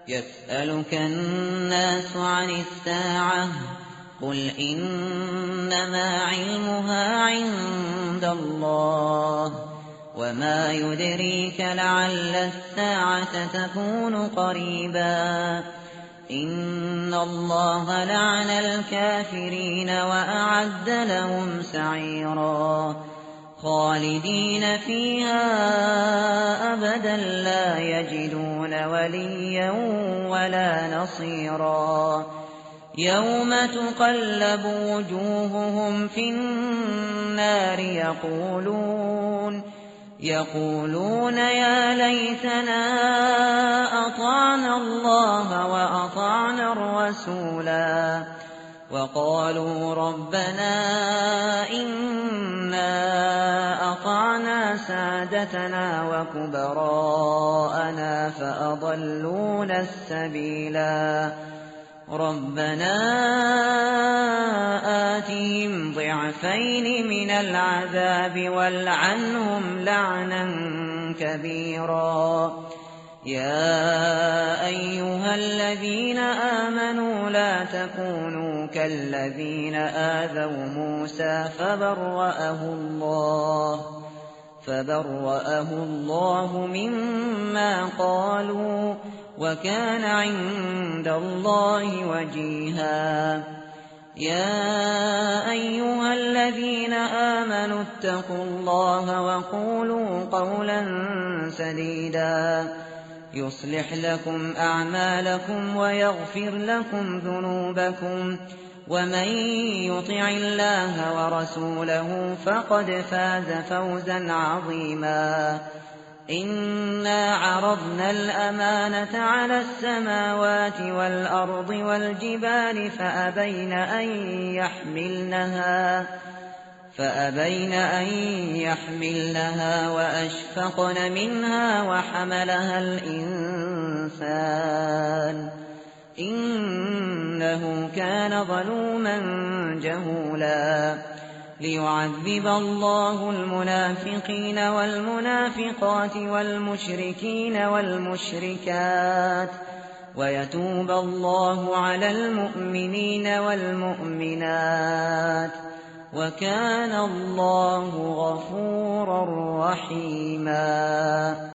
يسألك الناس عن الساعة قل إنما علمها عند الله وما يدريك لعل الساعة تكون قريبا إن الله لعن الكافرين وأعد لهم سعيرا خالدين فيها أبدا لا يجدون وليا ولا نصيرا يوم تقلب وجوههم في النار يقولون يا ليتنا أطعنا الله وأطعنا الرسولا وقالوا ربنا إنا أطعنا سادتنا وكبراءنا فأضلونا السبيلا ربنا آتهم ضعفين من العذاب والعنهم لعنا كبيرا يا أيها الذين آمنوا لا تكونوا كالذين آذوا موسى فبرأه الله مما قالوا وكان عند الله وجيها يا أيها الذين آمنوا اتقوا الله وقولوا قولا سديدا يصلح لكم أعمالكم ويغفر لكم ذنوبكم ومن يطع الله ورسوله فقد فاز فوزا عظيما إنا عرضنا الأمانة على السماوات والأرض والجبال فأبين أن يحملنها وأشفقن منها وحملها الإنسان إنه كان ظلوما جهولا ليعذب الله المنافقين والمنافقات والمشركين والمشركات ويتوب الله على المؤمنين والمؤمنات وكان الله غفورا رحيما